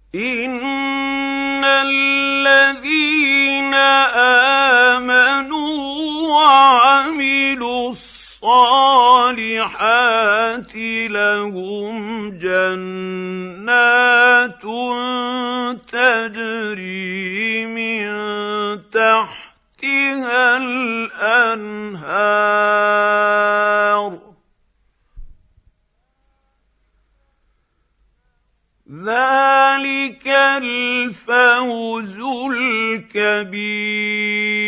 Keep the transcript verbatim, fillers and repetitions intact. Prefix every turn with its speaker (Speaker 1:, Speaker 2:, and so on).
Speaker 1: إن الذين آمنوا وعملوا الصالحات لهم جنات تجري من تحتها الأنهار ذلك الفوز الكبير.